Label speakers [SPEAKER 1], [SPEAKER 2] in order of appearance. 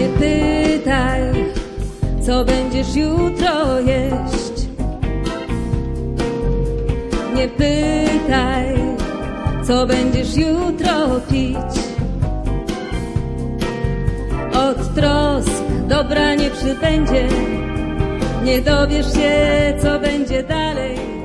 [SPEAKER 1] Nie pytaj, co będziesz jutro jeść. Nie pytaj, co będziesz jutro pić. Od trosk dobra nie przybędzie, nie dowiesz się, co będzie dalej.